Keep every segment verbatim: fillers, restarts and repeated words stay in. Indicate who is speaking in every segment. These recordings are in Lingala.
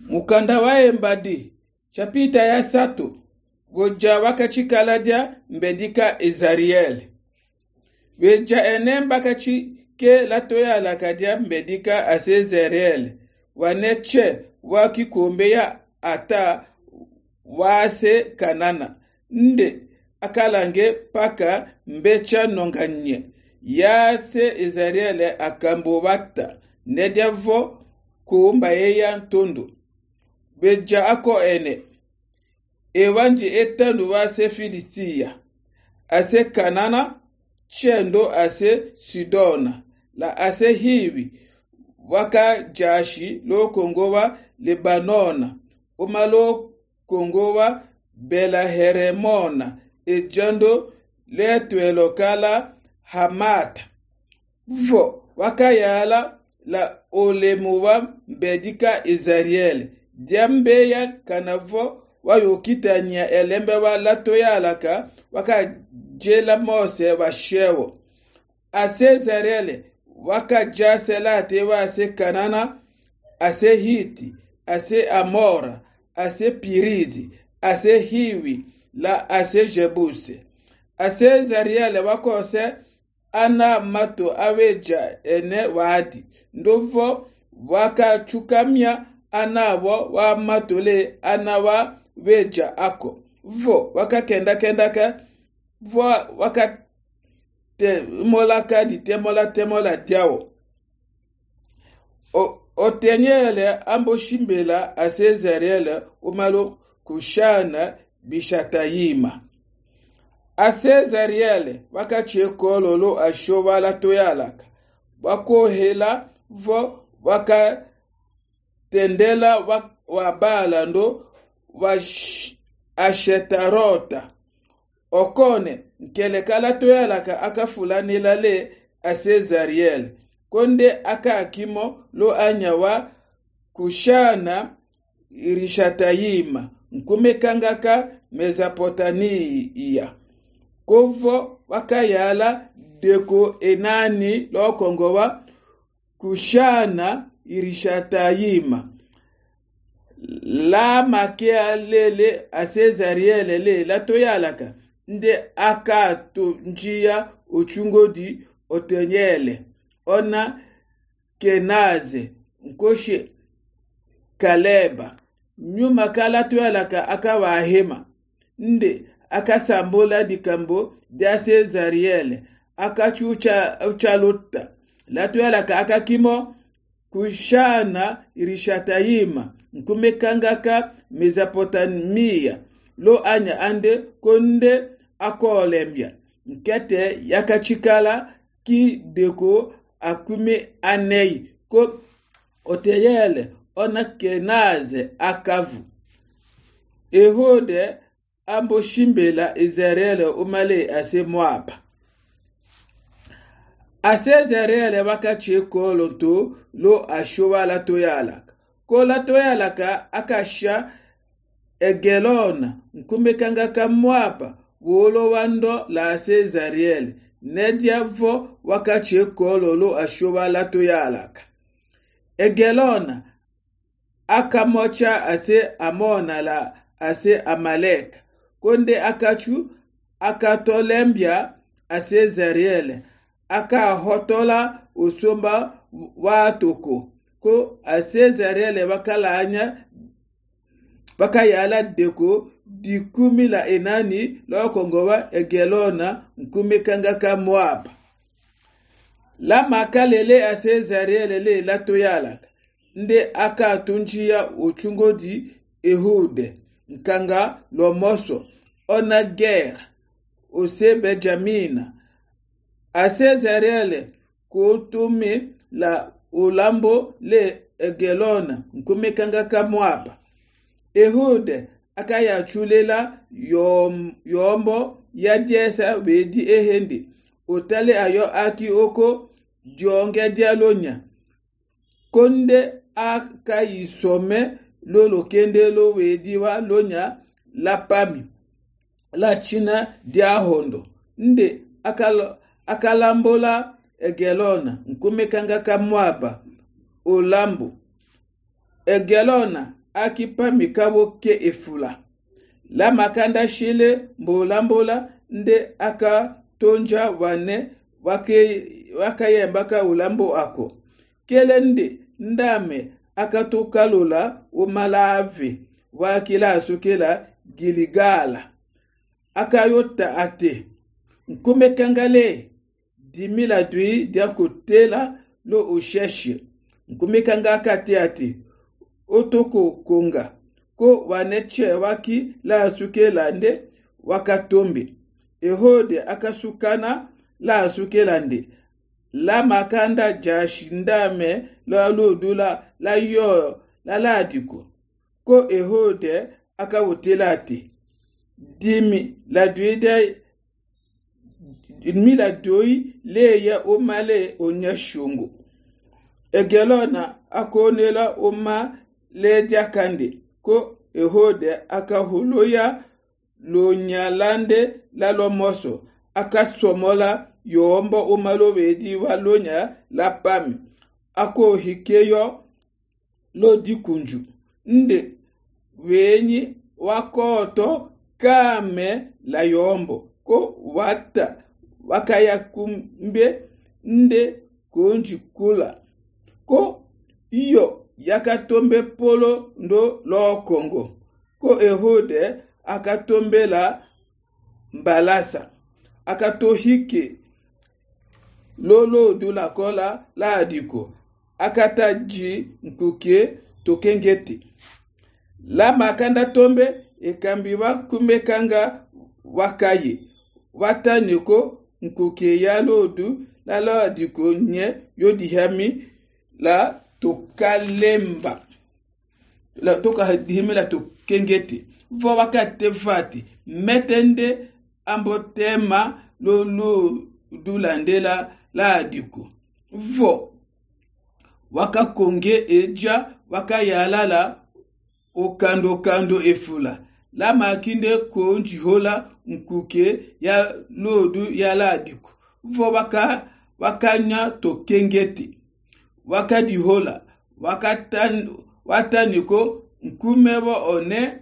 Speaker 1: Mukanda wae mbadi chapita ya sato goja wakachikaladia mbedika Ezariel. Weja enem bakachi ke latoya lakadia mbedika Azezeriel. Waneche wakikombe ya ata wase kanana. Nde akalange paka mbecha nonganye. Yase Ezariel akambobata. Nediavo kuumba yeya ntondo. Beja ako ene. Ewanji etanu wase Filistia. Ase kanana. Chendo ase Sidona. La ase hiwi. Waka jashi lo kongowa Lebanona. Uma lo kongowa Bela Heremona. Ejando letwe lokala Hamata. Vo waka yala la olemuwa mbedika Ezariel. Diambe ya kanavo wayokitania elembe wa lato yalaka waka jela mose wa shewo. Ase Ezariel waka jasela tewa ase kanana, ase hiti, ase amora, ase pirizi, ase hiwi, la ase jebuse. Ase Ezariel wako ase ana mato aweja ene wadi. Ndovo waka chukamia anawo wa matole anawa weja ako. Vo waka kenda kenda ka. Vo waka te mola ka di temola temola diawo. O, o tenyele ambo shimbela ase Ezariel umalo kushana bishatayima. Ase Ezariel waka chekolo lo ashowa la toyalaka. Wako hela vo waka tendela wak, wabala ndo wa ashetarota. Okone nkele kala toyalaka aka fulani lale ase Ezariel. Konde aka akimo lo anyawa kushana irishatayima. Nkume kangaka Mezapotania. Kovo wakayala deko enani lo kongowa kushana irishatayima. La makea lele ase Ezariel le la toyalaka. Nde aka to njia uchungodi otenyele. Ona Kenaze nkoshe Kaleba. Nyuma kala toyalaka aka wahema. Nde aka sambola dikambo de ase Ezariel. Aka chucha uchalota. La toyalaka aka kimo kushana irishatayima. Nkume kangaka Mezapotamia. Lo anya ande konde akolembia. Nkete yakachikala ki deko akume anei. Ko oteyele ona Kenaze akavu. Ehode ambo shimbela Ezariel umale ase Moab. Ase Ezariel waka chekolo to lo ashowa la toyalaka. Ko la toyalaka akasha Egelona nkume kangaka Moab wolo wando la ase Ezariel. Nediavo waka chekolo lo ashowa la toyalaka. Egelona akamocha ase Amona la ase Amalek. Konde akachu akatolembia ase Ezariel. Aka hotola usomba watoko. Ko ase Ezariel wakala anya wakayala deko dikumi la enani lo kongowa Egelona nkume kangaka Moab. La makalele ase Ezariel le la toyalaka. Nde aka tunjia uchungodi Ehude. Nkanga lomoso. Ona gera. Ose Benjamina. Ase Ezariel kutume la ulambo le Egelona nkume kangaka Moab. Ehude akaya chulela yom, yombo ya diesa wedi ehende. Otale ayo aki oko dionge dialonya. Konde aka isome lolo kende lo wedi wa lonya la pami. La china diahondo. Nde akalo akalambola Egelona nkume kangaka Moab olambo. Egelona akipami kabo ke efula. La makanda shile mbola mbola nde aka tonja wane wake wakayembaka ulambo ako. Kelende ndame akatokalula umalave wakila asukela Giligala. Akayota ate nkume kangale dimila dui diakotela lo usheshe. Nkume kanga akate ate otoko konga ko waneche waki la asukela nde wakatombe. Ehode akasukana la asukela nde. La makanda jashindame la lodula la yo la ladiko. Ko ehode akawotelate. Dimi la duide dimi la doi le ya omale onyashungu. Egelona akonela oma le diakande. Ko ehode akaholoya lo nyalande la lomoso. Akasomola yombo omalo wedi walonya la pami. Ako hikeyo lo dikunju. Nde wenyi wakoto kame la yombo. Ko wata wakaya kumbe nde konji kula. Ko iyo yakatombe polo ndo lo Kongo. Ko ehode akatombe la mbalasa. Akatohike lolo dula kola la adiko. Akataji nkuke tokengeti. La makanda tombe ekambiwa kumekanga wakaye. Wataniko nkuke ya lodu la la adiko nye yodihami la tokalemba. La tokahimi la tokengeti. Vo wakate fati. Metende ambotema lolo dulandela la adiko. Vo wakakonge eja wakayalala okando kando efula. La makinde konji hola nkuke ya lodu ya la adiko. Vo waka wakanya tokengeti. Wakadi hola wakatan wataniko nkumebo one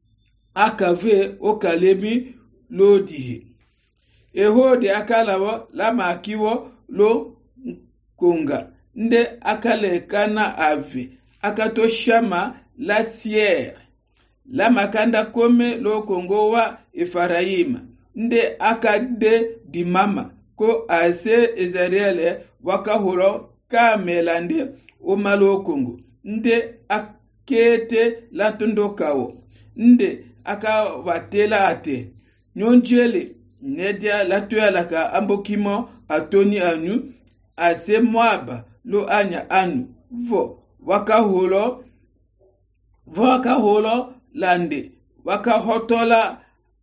Speaker 1: akave okalemi lodihe. Ehode akalawo la makiwo lo konga. Nde akalekana ave akatoshama la siere. La makanda kome lo Kongo wa Efaraima. Nde akade dimama ko ase Ezariele wakahuro kamelande omalo Kongo. Nde akete la tondokao. Nde akawatela ate. Nyonjele nedia la tualaka ambokimo atoni anu ase Moaba lo anya anu. Vo wakaholo vo wakaholo lande wakahotola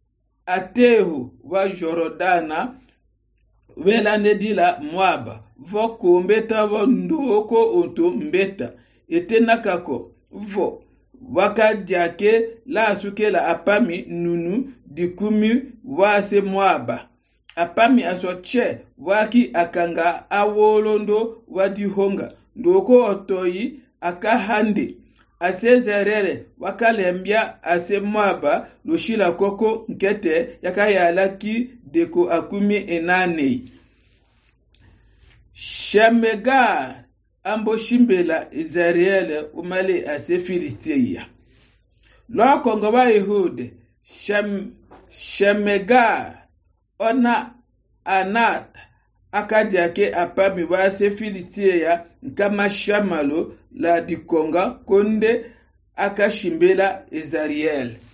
Speaker 1: atehu wa Jorodana welande dila Moaba. Vo kumbeta vo ndoko onto mbeta etenakako. Vo wakadiake la asukela apami nunu dikumi wase Moaba. Apami asoche waki akanga awolondo wadihonga. Ndoko otoyi akahande. Ase zerere wakalembia ase Moaba lushila koko nkete yakayalaki deko akumi enane. Shamegar ambo shimbela Izariele umale ase Filisteya. Lo Kongo wa Ehode Shem, Shamegar ona Anat akadiake apami wa ase Filisteya nkama shamalo la dikonga konde akashimbela Izariele.